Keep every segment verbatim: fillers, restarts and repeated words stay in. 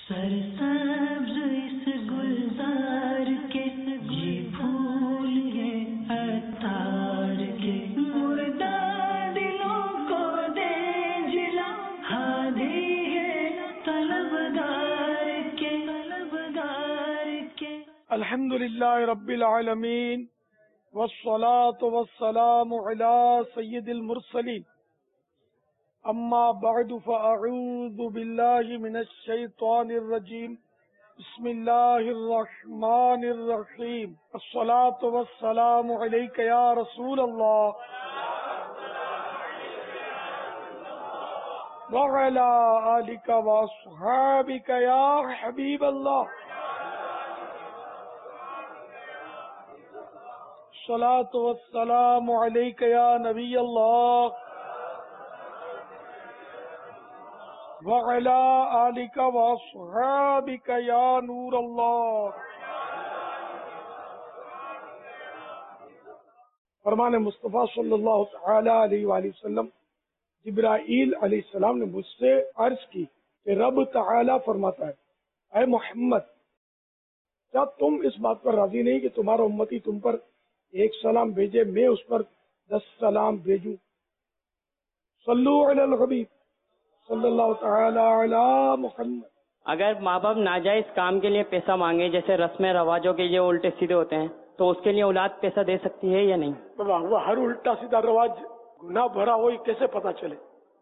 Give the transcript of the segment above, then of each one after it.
سرسبز اس گلزار کے یہ پھول ہیں عطار کے، مردہ دلوں کو دے جلا ہادی ہے طلبگار کے طلبگار کے۔ الحمد للہ رب العالمین والصلاة والسلام علی سید المرسلین، اما بعد فاعوذ باللہ من الشیطان الرجیم، بسم اللہ الرحمن الرحیم، الصلاة والسلام علیک یا رسول اللہ وعلی آلک واصحابک یا حبیب اللہ۔ الصلاة والسلام علیک یا نبی اللہ وعلی آلک واصحابک یا نور اللہ۔ فرمان مصطفیٰ صلی اللہ تعالی علیہ وآلہ وسلم، جبرائیل علیہ السلام نے مجھ سے عرض کی کہ رب تعالی فرماتا ہے، اے محمد، کیا تم اس بات پر راضی نہیں کہ تمہارا امتی تم پر ایک سلام بھیجے، میں اس پر دس سلام بھیجوں؟ صلو علی الحبیب صلی اللہ تعالی علی محمد۔ اگر ماں باپ ناجائز کام کے لیے پیسہ مانگے، جیسے رسم رواجوں کے یہ الٹے سیدھے ہوتے ہیں، تو اس کے لیے اولاد پیسہ دے سکتی ہے یا نہیں؟ وہ ہر الٹا سیدھا رواج گناہ بھرا ہو، کیسے پتا چلے؟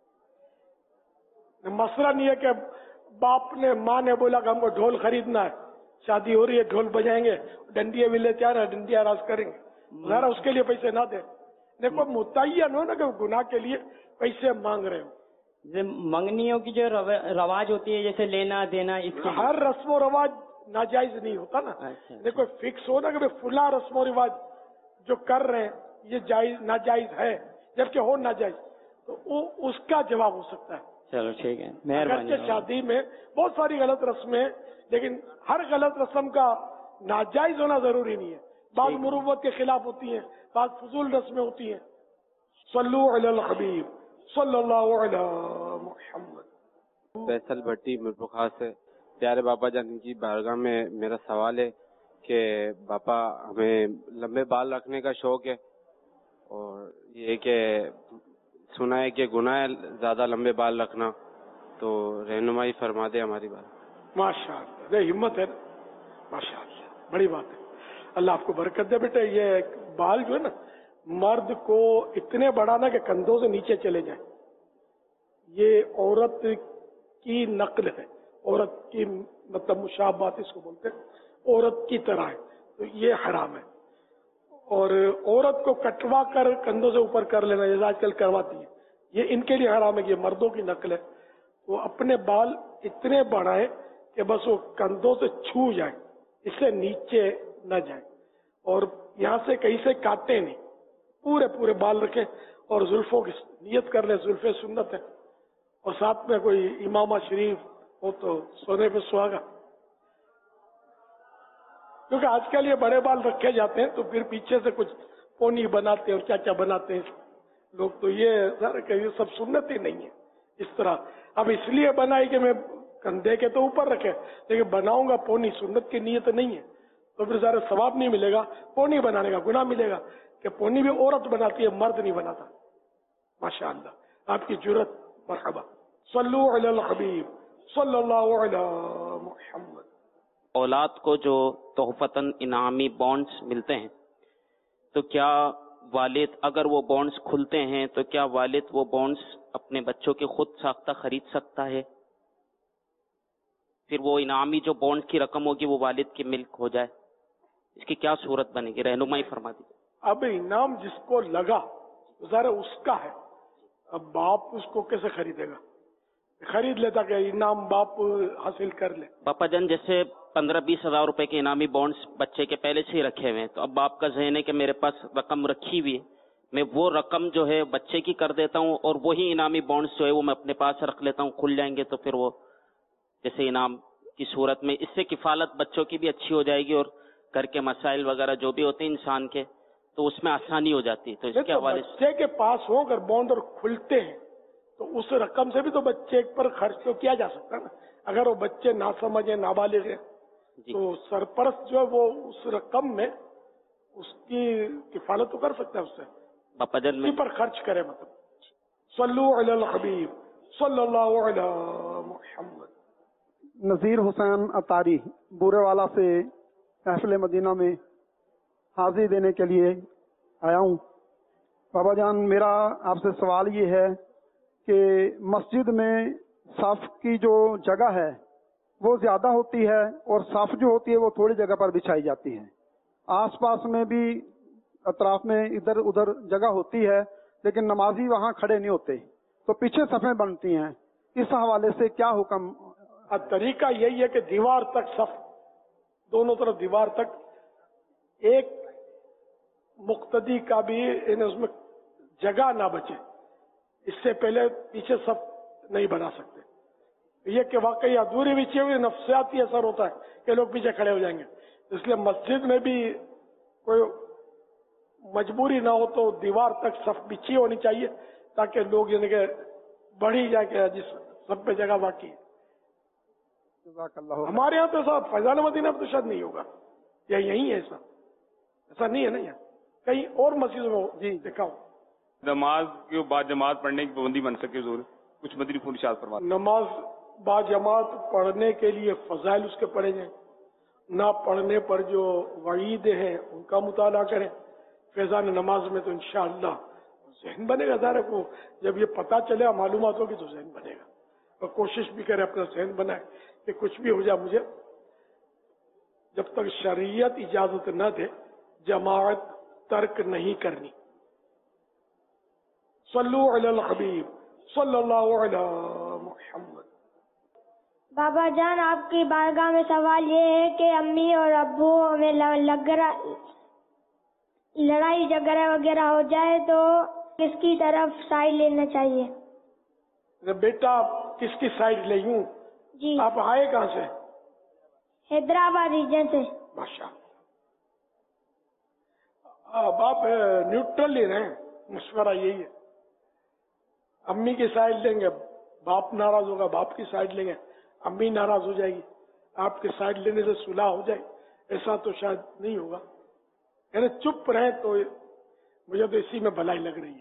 مسئلہ نہیں ہے کہ باپ نے ماں نے بولا کہ ہم کو ڈھول خریدنا ہے، شادی ہو رہی ہے، ڈھول بجائیں گے، ڈنڈیاں بھی لیتے آ رہے ہیں، ڈنڈیاں راز کریں گے، ذرا اس کے لیے پیسے نہ دیں۔ دیکھو متعین ہو نا کہ گناہ کے لیے پیسے مانگ رہے ہو۔ منگنیوں کی جو رواج ہوتی ہے، جیسے لینا دینا، اس کی ہر رسم و رواج ناجائز نہیں ہوتا نا۔ دیکھو فکس ہو نا کہ فلاں رسم و رواج جو کر رہے ہیں یہ جائز ناجائز ہے، جبکہ ہو ناجائز، تو وہ اس کا جواب ہو سکتا ہے۔ چلو ٹھیک ہے، مہربانی۔ اگرچہ شادی میں بہت ساری غلط رسمیں، لیکن ہر غلط رسم کا ناجائز ہونا ضروری نہیں ہے۔ بعض مروت کے خلاف ہوتی ہیں، بعض فضول رسمیں ہوتی ہیں۔ صلو علی الحبیب صلی اللہ علی محمد۔ فیصل بھٹی میرپور خاص سے، پیارے باپا جان کی بارگاہ میں میرا سوال ہے کہ باپا ہمیں لمبے بال رکھنے کا شوق ہے، اور یہ کہ سنا ہے کہ گناہ ہے زیادہ لمبے بال رکھنا، تو رہنمائی فرما دے ہماری بات۔ ماشاء اللہ، یہ ہمت ہے نا، ماشاء اللہ، بڑی بات ہے۔ اللہ آپ کو برکت دے بیٹے۔ یہ بال جو ہے نا، مرد کو اتنے بڑھانا کہ کندھوں سے نیچے چلے جائیں، یہ عورت کی نقل ہے، عورت کی مطلب مشابہت اس کو بولتے ہیں، عورت کی طرح ہے، تو یہ حرام ہے۔ اور عورت کو کٹوا کر کندھوں سے اوپر کر لینا، جیسے آج کل کرواتی ہے، یہ ان کے لیے حرام ہے کہ یہ مردوں کی نقل ہے۔ وہ اپنے بال اتنے بڑھائیں کہ بس وہ کندھوں سے چھو جائیں، اس سے نیچے نہ جائیں، اور یہاں سے کہیں سے کاٹے نہیں، پورے پورے بال رکھیں، اور زلفوں کی نیت کر لیں، زلفیں سنت ہے، اور ساتھ میں کوئی امامہ شریف ہو تو سونے پہ سہاگا، کیونکہ آج کل یہ بڑے بال رکھے جاتے ہیں تو پھر پیچھے سے کچھ پونی بناتے ہیں اور کیا کیا بناتے ہیں لوگ، تو یہ ذرا کہ یہ سب سنت ہی نہیں ہے اس طرح۔ اب اس لیے بنائی کہ میں کندھے کے تو اوپر رکھے، لیکن بناؤں گا پونی، سنت کی نیت نہیں ہے، تو پھر ذرا ثواب نہیں ملے گا، پونی بنانے کا گناہ ملے گا، کہ پونی بھی عورت بناتی ہے، مرد نہیں بناتا۔ ماشاء اللہ، آپ کی جرت، مرحبا۔ صلو علی الحبیب صلی اللہ علی محمد۔ اولاد کو جو تحفتاً انعامی بانڈز ملتے ہیں، تو کیا والد اگر وہ بانڈز کھلتے ہیں تو کیا والد وہ بانڈز اپنے بچوں کے خود ساختہ خرید سکتا ہے؟ پھر وہ انعامی جو بانڈ کی رقم ہوگی وہ والد کی ملک ہو جائے، اس کی کیا صورت بنے گی؟ رہنمائی فرما دیجیے۔ اب انعام جس کو لگا ذرا اس کا ہے، اب باپ اس کو کیسے خریدے گا؟ خرید لیتا کہ انعام باپ حاصل کر لے۔ پاپا جان جیسے پندرہ بیس ہزار روپے کے انعامی بانڈز بچے کے پہلے سے ہی رکھے ہوئے ہیں، تو اب باپ کا ذہن ہے کہ میرے پاس رقم رکھی ہوئی ہے، میں وہ رقم جو ہے بچے کی کر دیتا ہوں، اور وہی انعامی بانڈز جو ہے وہ میں اپنے پاس رکھ لیتا ہوں، کھل جائیں گے تو پھر وہ جیسے انعام کی صورت میں اس سے کفالت بچوں کی بھی اچھی ہو جائے گی، اور گھر کے مسائل وغیرہ جو بھی ہوتے ہیں انسان کے، تو اس میں آسانی ہو جاتی ہے۔ تو اس کے حوالے سے بچے کے پاس ہو اگر بانڈ اور کھلتے ہیں تو اس رقم سے بھی تو بچے پر خرچ تو کیا جا سکتا ہے نا. اگر وہ بچے نہ سمجھے نابالغ ہیں تو سرپرست جو ہے وہ اس رقم میں اس کی کفالت تو کر سکتا ہے اس سے باپا جان میں اسی پر خرچ کرے. مطلب صلو علی الحبیب صلی اللہ علی محمد. نذیر حسین اطاری بورے والا سے محفل مدینہ میں حاضری دینے کے لیے آیا ہوں. بابا جان میرا آپ سے سوال یہ ہے کہ مسجد میں صف کی جو جگہ ہے وہ زیادہ ہوتی ہے اور صف جو ہوتی ہے وہ تھوڑی جگہ پر بچھائی جاتی ہے. آس پاس میں بھی اطراف میں ادھر ادھر جگہ ہوتی ہے لیکن نمازی وہاں کھڑے نہیں ہوتے تو پیچھے صفیں بنتی ہیں. اس حوالے سے کیا حکم؟ طریقہ یہی ہے کہ دیوار تک صف دونوں طرف دیوار تک ایک مقتدی کا بھی ان اس میں جگہ نہ بچے. اس سے پہلے پیچھے صف نہیں بنا سکتے. یہ کہ واقعی ادھوری بچی ہوئی نفسیاتی اثر ہوتا ہے کہ لوگ پیچھے کھڑے ہو جائیں گے. اس لیے مسجد میں بھی کوئی مجبوری نہ ہو تو دیوار تک صف بچھی ہونی چاہیے تاکہ لوگ یعنی کہ بڑھی جائے کہ جس سب پہ جگہ باقی ہے. ہمارے یہاں تو ایسا فیضان مدینہ میں تو شاید نہیں ہوگا یا یہی ہے ایسا ایسا نہیں ہے نا یہاں کہیں اور مسجدوں میں جی دیکھا ہو. نماز کے بعد جماعت پڑھنے کی پابندی بن سکے ضرور کچھ مدنی پھول ارشاد فرماتے ہیں. نماز با جماعت پڑھنے کے لیے فضائل اس کے پڑھے جائیں, نہ پڑھنے پر جو وعید ہیں ان کا مطالعہ کریں. فیضان نماز میں تو انشاءاللہ ذہن بنے گا. ظاہر کو جب یہ پتہ چلے معلومات ہوگی تو ذہن بنے گا. اور کوشش بھی کرے اپنا ذہن بنائے کہ کچھ بھی ہو جائے مجھے جب تک شریعت اجازت نہ دے جماعت ترک نہیں کرنی. صلو علی الحبیب صلی اللہ علی محمد. بابا جان آپ کی بارگاہ میں سوال یہ ہے کہ امی اور ابو میں لگ لڑائی جھگڑا وغیرہ ہو جائے تو کس کی طرف سائڈ لینا چاہیے؟ بیٹا کس کی سائڈ لے یوں؟ جی آپ آئے کہاں سے؟ حیدرآباد ریجن سے. ماشاء اب آپ نیوٹرل ہی رہیں. مشورہ یہی ہے امی کی سائڈ لیں گے باپ ناراض ہوگا, باپ کی سائڈ لیں گے امی ناراض ہو جائے گی, آپ کی سائڈ لینے سے صلح ہو جائے. ایسا تو شاید نہیں ہوگا. یعنی چپ رہیں تو مجھے تو اسی میں بھلائی لگ رہی ہے.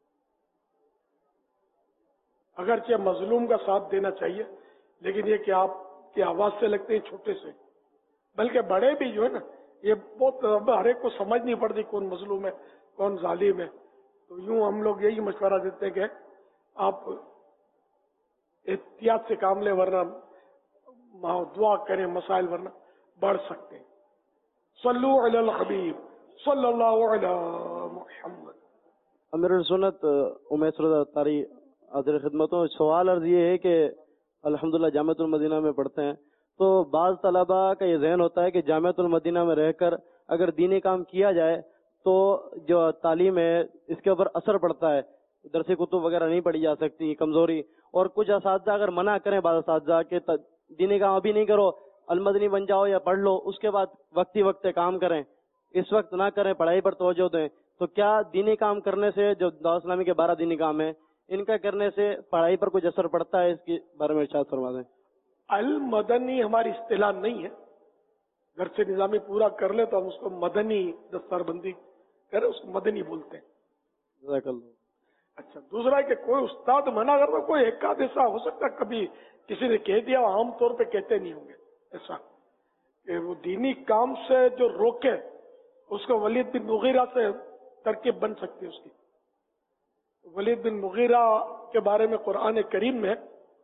اگرچہ مظلوم کا ساتھ دینا چاہیے لیکن یہ کہ آپ کی آواز سے لگتے ہیں چھوٹے سے, بلکہ بڑے بھی جو ہے نا یہ بہت ہر ایک کو سمجھ نہیں پڑتی کون مظلوم ہے کون ظالم ہے. تو یوں ہم لوگ یہی مشورہ دیتے ہیں کہ آپ احتیاط سے کام لیں ورنہ دعا کریں مسائل ورنہ بڑھ سکتے ہیں. صلو علی الحبیب صلی اللہ علی محمد. امیر سنت امیس رضا تاری حاضر خدمتوں. سوال عرض یہ ہے کہ الحمدللہ جامعۃ المدینہ میں پڑھتے ہیں تو بعض طلباء کا یہ ذہن ہوتا ہے کہ جامعۃ المدینہ میں رہ کر اگر دینی کام کیا جائے تو جو تعلیم ہے اس کے اوپر اثر پڑتا ہے, درس کتب وغیرہ نہیں پڑھی جا سکتی, کمزوری. اور کچھ اساتذہ اگر منع کریں بعض اساتذہ کہ دینی کام ابھی نہیں کرو المدنی بن جاؤ یا پڑھ لو اس کے بعد وقتی وقت کام کریں, اس وقت نہ کریں, پڑھائی پر توجہ دیں, تو کیا دینی کام کرنے سے جو دعوت اسلامی کے بارہ دینی کام ہیں ان کا کرنے سے پڑھائی پر کچھ اثر پڑتا ہے؟ اس کے بارے میں ارشاد فرما دیں. المدنی ہماری اصطلاح نہیں ہے. گھر سے نظامی پورا کر لے تو ہم اس کو مدنی دستار بندی کرے اس کو مدنی بولتے ہیں. جزاک اللہ. اچھا دوسرا ہے کہ کوئی استاد منع کرتا, کوئی ایک آدھ ایسا ہو سکتا کبھی کسی نے کہہ دیا, عام طور پہ کہتے نہیں ہوں گے ایسا کہ وہ دینی کام سے جو روکے اس کو ولید بن مغیرہ سے ترکیب بن سکتی ہے اس کی. ولید بن مغیرہ کے بارے میں قرآن کریم میں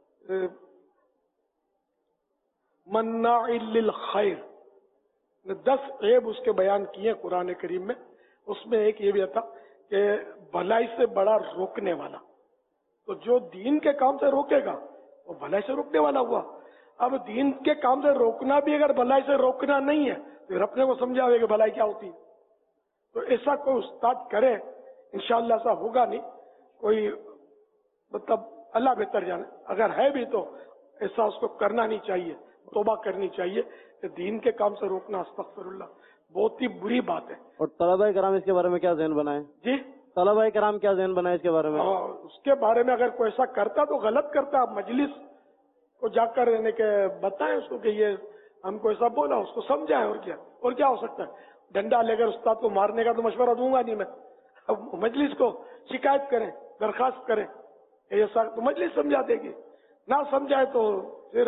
مناع للخیر دس عیب اس کے بیان کیے قرآن کریم میں. اس میں ایک یہ بھی تھا کہ بھلائی سے بڑا روکنے والا. تو جو دین کے کام سے روکے گا وہ بھلائی سے روکنے والا ہوا. اب دین کے کام سے روکنا بھی اگر بھلائی سے روکنا نہیں ہے پھر اپنے کو سمجھاوے کہ بھلائی کیا ہوتی ہے. تو ایسا کوئی استاد کرے انشاءاللہ ایسا ہوگا نہیں. کوئی مطلب اللہ بہتر جانے, اگر ہے بھی تو ایسا اس کو کرنا نہیں چاہیے, توبہ کرنی چاہیے کہ دین کے کام سے روکنا استغفر اللہ بہت ہی بری بات ہے. اور طلبہ کرام اس کے بارے میں کیا ذہن بنائیں؟ جی طلبہ کرام کیا ذہن بنا اس کے بارے میں؟ اس کے بارے میں اگر کوئی ایسا کرتا تو غلط کرتا. آپ مجلس کو جا کر رہنے کے بتائیں اس کو کہ یہ ہم کو ایسا بولا, اس کو سمجھائیں. اور کیا اور کیا ہو سکتا ہے؟ ڈنڈا لے کر استاد کو مارنے کا تو مشورہ دوں گا نہیں میں. اب مجلس کو شکایت کریں, درخواست کریں, ایسا تو مجلس سمجھا دے گی. نہ سمجھائے تو پھر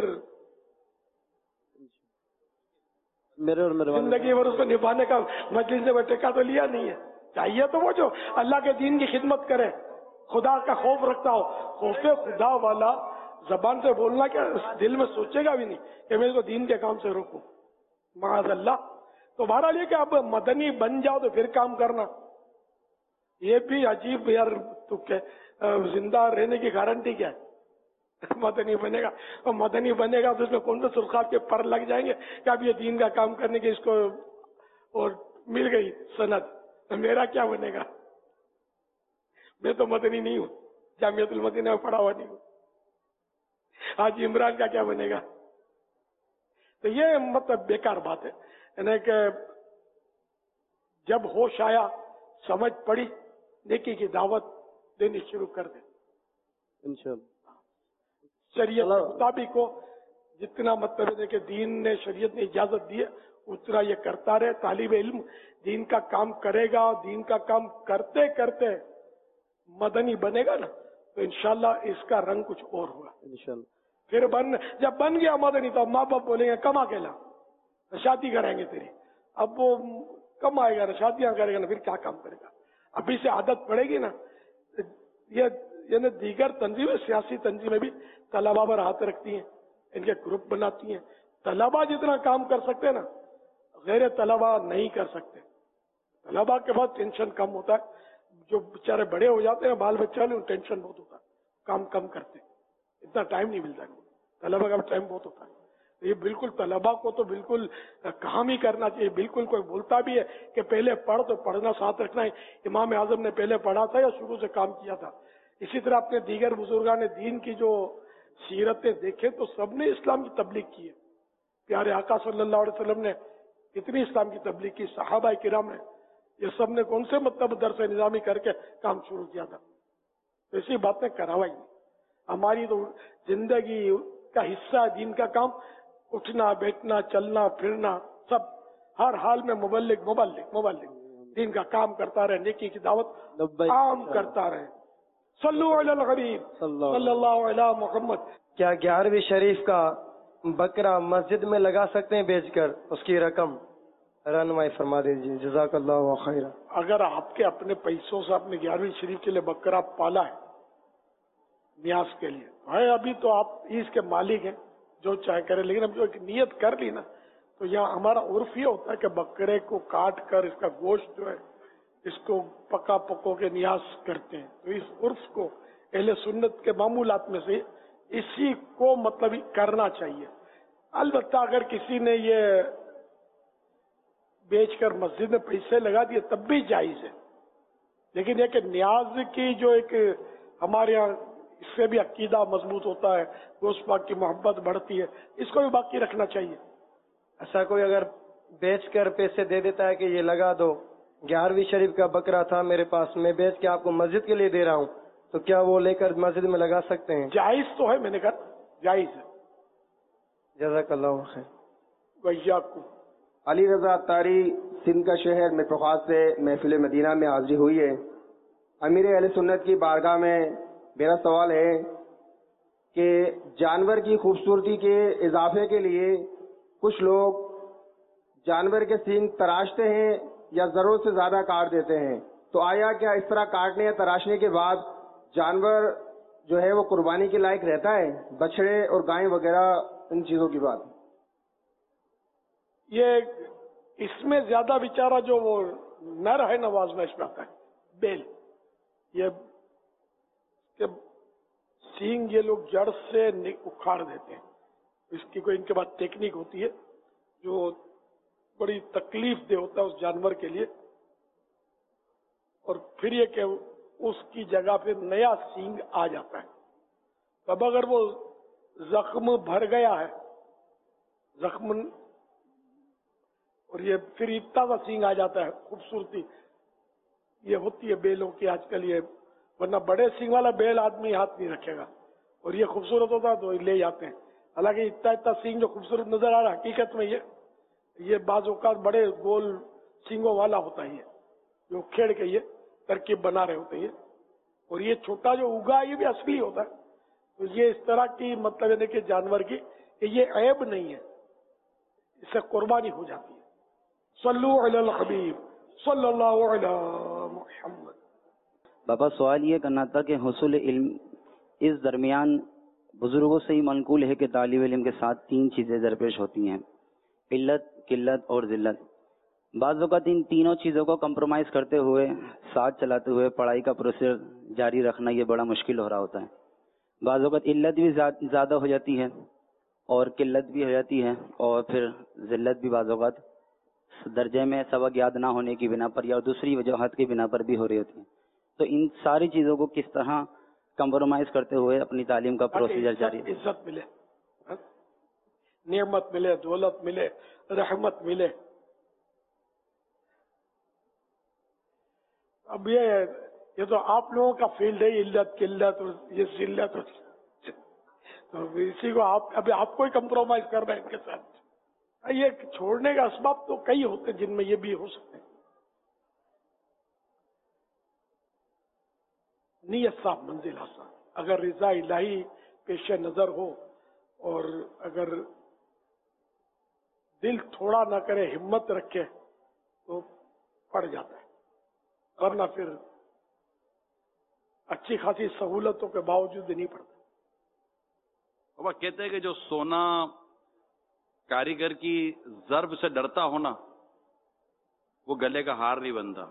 میرے اور میرے زندگی بھر اس کو نبھانے کا مجلس نے ٹیکا تو لیا نہیں ہے. چاہیے تو وہ جو اللہ کے دین کی خدمت کرے, خدا کا خوف رکھتا ہو. خوف خدا والا زبان سے بولنا کیا, دل میں سوچے گا بھی نہیں کہ میں اس کو دین کے کام سے روکوں, معاذ اللہ. تو بہرحال یہ کہ اب مدنی بن جاؤ تو پھر کام کرنا, یہ بھی عجیب یار. تو زندہ رہنے کی گارنٹی کیا ہے؟ مدنی بنے گا, اور مدنی بنے گا تو اس میں کون سے سرخاب کے پر لگ جائیں گے کہ اب یہ دین کا کام کرنے کے اس کو اور مل گئی سند. میرا کیا بنے گا؟ میں تو مدنی نہیں ہوں, جامعۃ المدینہ میں پڑھا ہوا نہیں ہوں. آج عمران کا کیا بنے گا؟ تو یہ مطلب بیکار بات ہے. یعنی کہ جب ہوش آیا, سمجھ پڑی, نیکی کی دعوت دینی شروع کر دیں انشاءاللہ. شریعت کے مطابق ہو, جتنا مطلب ہے کہ دین نے شریعت نے اجازت دی ہے اتنا یہ کرتا رہے. طالب علم دین کا کام کرے گا, دین کا کام کرتے کرتے مدنی بنے گا نا, تو انشاءاللہ اس کا رنگ کچھ اور ہوگا انشاءاللہ. پھر بن جب بن گیا مدنی تو ماں باپ بولیں گے کم اکیلا, شادی کرائیں گے تیری. اب وہ کم آئے گا نا, شادیاں کرے گا نا, پھر کیا کام کرے گا؟ ابھی سے عادت پڑے گی نا. یہ یعنی دیگر تنظیمیں, سیاسی تنظیمیں بھی طلبا پر ہاتھ رکھتی ہیں, ان کے گروپ بناتی ہیں. طلبا جتنا کام کر سکتے ہیں نا, غیر طلبا نہیں کر سکتے. طلبا کے بعد ٹینشن کم ہوتا ہے, جو بیچارے بڑے ہو جاتے ہیں بال بچہ نہیں, ٹینشن بہت ہوتا ہے, کام کم کرتے, اتنا ٹائم نہیں ملتا. طلبا کا ٹائم بہت ہوتا ہے. یہ بالکل طلبا کو تو بالکل کام ہی کرنا چاہیے. بالکل کوئی بولتا بھی ہے کہ پہلے پڑھ تو پڑھنا ساتھ رکھنا ہے. امام اعظم نے پہلے پڑھا تھا یا شروع سے کام کیا تھا؟ اسی طرح اپنے دیگر بزرگان دین کی جو سیرتیں دیکھیں تو سب نے اسلام کی تبلیغ کی ہے. پیارے آقا صلی اللہ علیہ وسلم نے کتنی اسلام کی تبلیغ کی, صحابہ کرام نے, یہ سب نے کون سے مطلب درس نظامی کر کے کام شروع کیا تھا؟ ایسی باتیں کروائی. ہماری تو زندگی کا حصہ ہے دین کا کام, اٹھنا بیٹھنا چلنا پھرنا سب, ہر حال میں مبلغ مبلغ مبلغ دین کا کام کرتا رہے, نیکی کی دعوت عام کرتا رہے. صلو علی الغریب صلی اللہ علی محمد. کیا گیارہویں شریف کا بکرا مسجد میں لگا سکتے ہیں بیچ کر, اس کی رقم رہنمائی فرما دیجیے, جزاک اللہ خیر. اگر آپ کے اپنے پیسوں سے آپ نے گیارہویں شریف کے لیے بکرا پالا ہے نیاز کے لیے, ہے ابھی تو آپ اس کے مالک ہیں, جو چاہے کرے. لیکن اب جو ایک نیت کر لی نا, تو یہاں ہمارا عرف یہ ہوتا ہے کہ بکرے کو کاٹ کر اس کا گوشت جو ہے اس کو پکا پکو کے نیاز کرتے ہیں. تو اس عرف کو اہل سنت کے معمولات میں سے اسی کو مطلب کرنا چاہیے. البتہ اگر کسی نے یہ بیچ کر مسجد میں پیسے لگا دیے تب بھی جائز ہے. لیکن یہ کہ نیاز کی جو ایک ہمارے یہاں, اس سے بھی عقیدہ مضبوط ہوتا ہے, گوشت پاک کی محبت بڑھتی ہے, اس کو بھی باقی رکھنا چاہیے. ایسا کوئی اگر بیچ کر پیسے دے دیتا ہے کہ یہ لگا دو, گیارہویں شریف کا بکرا تھا میرے پاس, میں بیچ کے آپ کو مسجد کے لیے دے رہا ہوں, تو کیا وہ لے کر مسجد میں لگا سکتے ہیں؟ جائز تو ہے, میں نے کہا جائز ہے. جزاک اللہ خیر. ویاکم. علی رضا اتاری سندھ کا شہر میرپورخاص سے محفل مدینہ میں حاضری ہوئی ہے. امیر اہل سنت کی بارگاہ میں میرا سوال ہے کہ جانور کی خوبصورتی کے اضافے کے لیے کچھ لوگ جانور کے سینگ تراشتے ہیں یا ضرورت سے زیادہ کاٹ دیتے ہیں, تو آیا کیا اس طرح کاٹنے یا تراشنے کے بعد جانور جو ہے وہ قربانی کے لائق رہتا ہے؟ بچڑے اور گائیں وغیرہ ان چیزوں کی بات. یہ اس میں زیادہ بیچارہ جو وہ نر ہے نواز میں اس میں آتا ہے بیل, یہ کہ سینگ یہ لوگ جڑ سے اکھاڑ دیتے ہیں. اس کی کوئی ان کے بعد ٹیکنیک ہوتی ہے جو بڑی تکلیف دہ ہوتا ہے اس جانور کے لیے, اور پھر یہ کہ اس کی جگہ پہ نیا سینگ آ جاتا ہے. اب اگر وہ زخم بھر گیا ہے, زخم اور یہ پھر اتنا سا سینگ آ جاتا ہے, خوبصورتی یہ ہوتی ہے بیلوں کی آج کل یہ، ورنہ بڑے سینگ والا بیل آدمی ہاتھ نہیں رکھے گا، اور یہ خوبصورت ہوتا تو لے جاتے ہیں. حالانکہ اتنا اتنا سینگ جو خوبصورت نظر آ رہا ہے حقیقت میں یہ یہ بعض اوقات بڑے گول سینگوں والا ہوتا ہے، جو کھیڑ کے یہ ترکیب بنا رہے ہوتے ہیں. اور یہ چھوٹا جو اگا یہ بھی اصلی ہوتا ہے. تو یہ اس طرح کی مطلب ہے کہ جانور کی کہ یہ عیب نہیں ہے، اس سے قربانی ہو جاتی ہے. صلو علی الحبیب صلی اللہ علی محمد. بابا سوال یہ کرنا تھا کہ حصول علم اس درمیان بزرگوں سے ہی منقول ہے کہ طالب علم کے ساتھ تین چیزیں درپیش ہوتی ہیں، علت، قلت اور ذلت. بعض اوقات ان تینوں چیزوں کو کمپرومائز کرتے ہوئے ساتھ چلاتے ہوئے پڑھائی کا پروسیس جاری رکھنا یہ بڑا مشکل ہو رہا ہوتا ہے. بعض اوقات علت بھی زیادہ ہو جاتی ہے اور قلت بھی ہو جاتی ہے، اور پھر ذلت بھی بعض اوقات درجے میں سبق یاد نہ ہونے کی بنا پر یا دوسری وجوہات کی بنا پر بھی ہو رہی ہوتی ہے. تو ان ساری چیزوں کو کس طرح کمپرومائز کرتے ہوئے اپنی تعلیم کا پروسیجر جاری ہے؟ عزت ملے، نعمت ملے، دولت ملے، رحمت ملے. اب یہ یہ تو آپ لوگوں کا فیلڈ ہے، علت قلت اور یہ ذلت، تو اسی کو آپ ابھی آپ کو ہی کمپرومائز کر رہے ہیں ان کے ساتھ. یہ چھوڑنے کا اسباب تو کئی ہوتے ہیں جن میں یہ بھی ہو سکتے ہیں. نیت صاحب منزل آسان، اگر رضا الہی پیش نظر ہو اور اگر دل تھوڑا نہ کرے، ہمت رکھے تو پڑ جاتا ہے، ورنہ پھر اچھی خاصی سہولتوں کے باوجود نہیں پڑتا. بابا کہتے ہیں کہ جو سونا کاریگر کی ضرب سے ڈرتا ہونا وہ گلے کا ہار نہیں بنتا،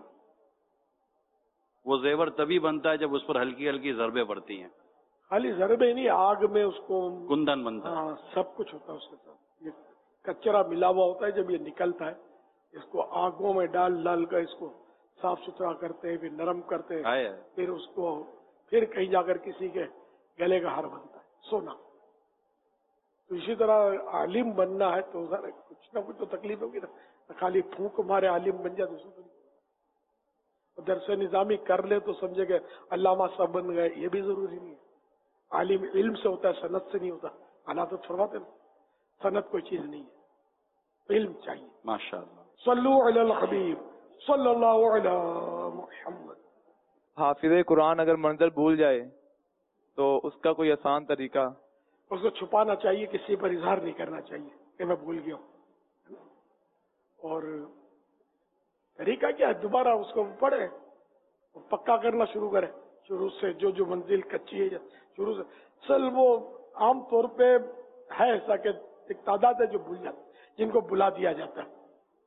وہ زیور تبھی بنتا ہے جب اس پر ہلکی ہلکی ضربیں پڑتی ہیں. خالی ضربیں نہیں، آگ میں اس کو کندن بنتا ہے. ہاں سب کچھ ہوتا ہے اس کے ساتھ. یہ کچرا ملا ہوا ہوتا ہے، جب یہ نکلتا ہے اس کو آگوں میں ڈال ڈال کر اس کو صاف ستھرا کرتے ہیں، پھر نرم کرتے ہیں، پھر اس کو پھر کہیں جا کر کسی کے گلے کا ہار بنتا ہے سونا. تو اسی طرح عالم بننا ہے تو کچھ نہ کچھ تو تکلیف ہوگی نا. خالی پھونک مارے عالم بن جائے تو درس نظامی کر لے تو سمجھے کہ علامہ صاحب بن گئے، یہ بھی ضروری نہیں ہے. عالم علم سے ہوتا ہے، سند سے نہیں ہوتا. حالات فرماتے نا سند کوئی چیز نہیں ہے، علم چاہیے. ماشاء اللہ. صلو علی الحبیب صلی اللہ علی محمد. حافظ قرآن اگر منزل بھول جائے تو اس کا کوئی آسان طریقہ؟ اس کو چھپانا چاہیے، کسی پر اظہار نہیں کرنا چاہیے کہ میں بھول گیا ہوں. اور طریقہ کیا ہے، دوبارہ اس کو پڑھے، پکا کرنا شروع کرے شروع سے. جو جو منزل کچی ہے شروع سے. اصل وہ عام طور پہ ہے ایسا کہ ایک تعداد ہے جو بھول جاتے، جن کو بلا دیا جاتا ہے.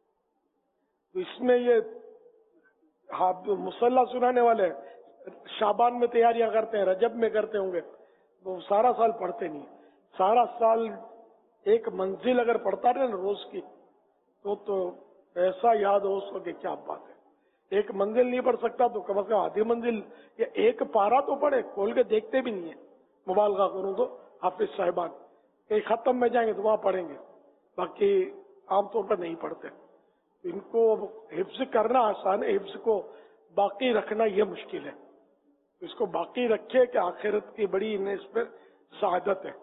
تو اس میں یہ ہاں مصلح سنانے والے شعبان میں تیاریاں کرتے ہیں، رجب میں کرتے ہوں گے، وہ سارا سال پڑھتے نہیں. سارا سال ایک منزل اگر پڑھتا رہے نا روز کی تو تو ایسا یاد ہو اس کو کہ کیا بات ہے. ایک منزل نہیں پڑھ سکتا تو کم از کم آدھی منزل یا ایک پارا تو پڑھے. کھول کے دیکھتے بھی نہیں ہے، مبالغہ کروں تو حافظ صاحبان کہیں ختم میں جائیں گے تو وہاں پڑھیں گے، باقی عام طور پر نہیں پڑھتے. ان کو حفظ کرنا آسان ہے، حفظ کو باقی رکھنا یہ مشکل ہے. اس کو باقی رکھے کہ آخرت کی بڑی انہیں اس پہ سعادت ہے.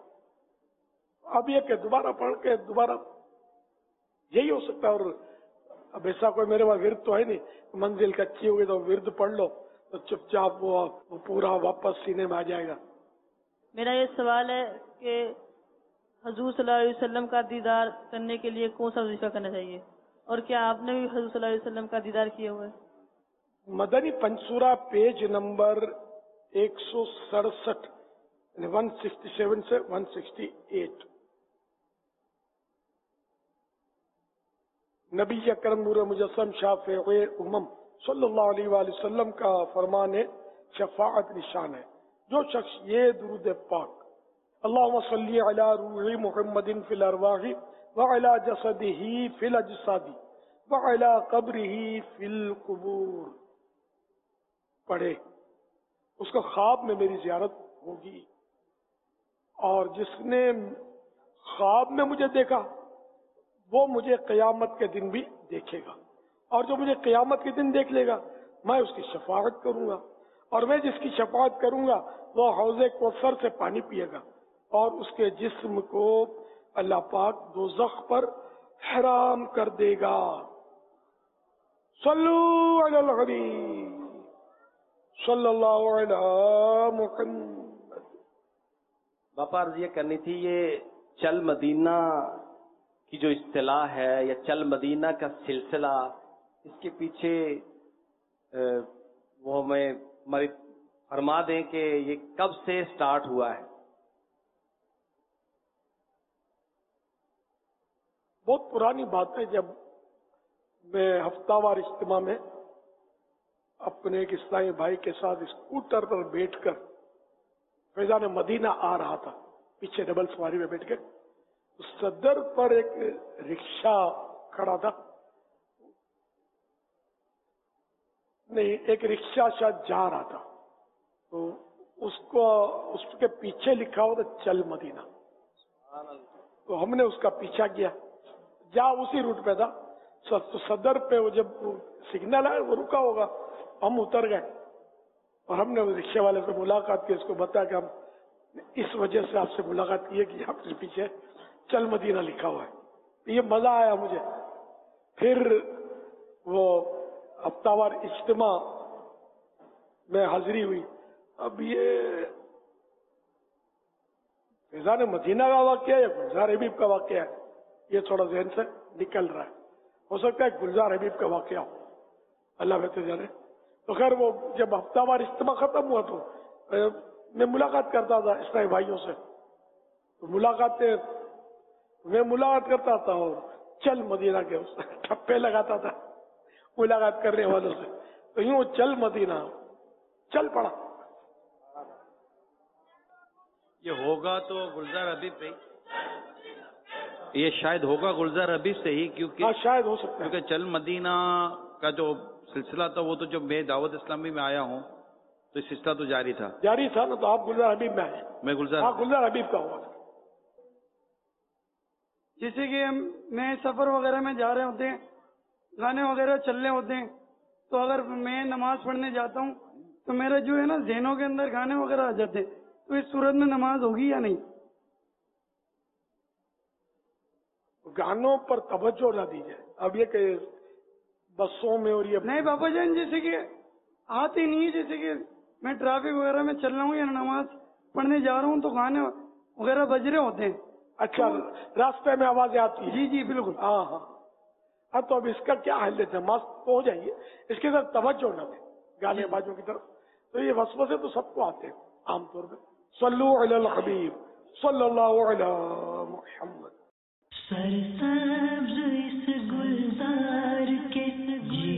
اب یہ کہ دوبارہ پڑھ کے دوبارہ یہی ہو سکتا ہے. اور اب ایسا کوئی میرے پاس ورد تو ہے نہیں، منزل کچی ہوگی تو ورد پڑھ لو تو چپ چاپ وہ پورا واپس سینے میں آ جائے گا. میرا یہ سوال ہے کہ حضور صلی اللہ علیہ وسلم کا دیدار کرنے کے لیے کون سا وظیفہ کرنا چاہیے، اور کیا آپ نے بھی حضور صلی اللہ علیہ وسلم کا دیدار کیا ہوا ہے؟ مدنی پنسورہ پیج نمبر ایک سو سڑسٹھ ون سکسٹی سیون سے ون سکسٹی ایٹ. نبی اکرم نور مجسم شافع امم صلی اللہ علیہ وآلہ وسلم کا فرمان شفاعت نشان ہے. جو شخص یہ درود پاک اللہم صلی علی روح محمد فی الارواح وعلی جسدہ فی الاجساد وعلی قبرہ فی القبور پڑھے، اس کو خواب میں میری زیارت ہوگی. اور جس نے خواب میں مجھے دیکھا وہ مجھے قیامت کے دن بھی دیکھے گا، اور جو مجھے قیامت کے دن دیکھ لے گا میں اس کی شفاعت کروں گا، اور میں جس کی شفاعت کروں گا وہ حوض کوثر سے پانی پیے گا، اور اس کے جسم کو اللہ پاک دوزخ پر حرام کر دے گا۔ صلو علی الحبیب صلی اللہ علی محمد۔ باپا عرض یہ کرنی تھی، یہ چل مدینہ کی جو اصطلاح ہے یا چل مدینہ کا سلسلہ، اس کے پیچھے وہ ہمیں ہماری فرما دیں کہ یہ کب سے سٹارٹ ہوا ہے؟ بہت پرانی بات ہے۔ جب میں ہفتہ وار اجتماع میں اپنے ایک اسلامی بھائی کے ساتھ اسکوٹر پر بیٹھ کر فیضان مدینہ آ رہا تھا، پیچھے ڈبل سواری میں بیٹھ کے، صدر پر ایک رکشہ کھڑا تھا، نہیں ایک رکشہ شاید جا رہا تھا، تو اس کو اس کے پیچھے لکھا ہوا تھا چل مدینہ۔ تو ہم نے اس کا پیچھا کیا، جا اسی روٹ پہ تھا، تو صدر پہ وہ جب سگنل ہے وہ رکا ہوگا، ہم اتر گئے اور ہم نے اس رکشے والے سے ملاقات کی، اس کو بتایا کہ ہم اس وجہ سے آپ سے ملاقات کی ہے کہ آپ کے پیچھے چل مدینہ لکھا ہوا ہے۔ یہ مزہ آیا مجھے۔ پھر وہ ہفتہ وار اجتماع میں حاضری ہوئی۔ اب یہ فیضان مدینہ کا واقعہ یا گلزار حبیب کا واقعہ ہے، یہ تھوڑا ذہن سے نکل رہا ہے، ہو سکتا ہے گلزار حبیب کا واقعہ ہو، اللہ بہتر جانے۔ تو خیر وہ جب ہفتہ وار اجتماع ختم ہوا تو میں ملاقات کرتا تھا اسلامی بھائیوں سے، تو ملاقات میں ملاقات کرتا تھا اور چل مدینہ کے ٹھپے لگاتا تھا ملاقات کرنے والوں سے، تو یوں چل مدینہ چل پڑا۔ یہ ہوگا تو گلزار حبیب پہ، یہ شاید ہوگا گلزار حبیب سے ہی، کیونکہ ہاں شاید ہو سکتا ہے، کیونکہ چل مدینہ کا جو سلسلہ تھا وہ تو جب میں دعوت اسلامی میں آیا ہوں تو یہ سلسلہ تو جاری تھا جاری تھا نا، تو آپ گلزار حبیب میں آئے؟ میں گلزار ہاں گلزار حبیب کا ہوا۔ جیسے کہ ہم میں سفر وغیرہ میں جا رہے ہوتے ہیں، گانے وغیرہ چل رہے ہوتے ہیں، تو اگر میں نماز پڑھنے جاتا ہوں تو میرا جو ہے نا ذہنوں کے اندر گانے وغیرہ آ جاتے ہیں، تو اس صورت میں نماز ہوگی یا نہیں؟ گانوں پر توجہ نہ دیجیے۔ اب یہ کہ بسوں میں اور یہ نہیں بابا جان، جیسے کہ آتے نہیں، جیسے کہ میں ٹریفک وغیرہ میں چل رہا ہوں یا نماز پڑھنے جا رہا ہوں تو گانے وغیرہ بج رہے ہوتے ہیں۔ اچھا، راستے میں آوازیں آتی ہیں؟ جی جی بالکل۔ ہاں ہاں ہاں تو اب اس کا کیا حل ہے؟ نماز تو ہو جائیے، اس کی طرف توجہ نہ دیں گانے بازوں کی طرف، تو یہ وسوسے تو سب کو آتے ہیں عام طور پہ۔ صلو علی الحبیب صلی اللہ علی محمد۔ سرسبز اس گلزار کے جی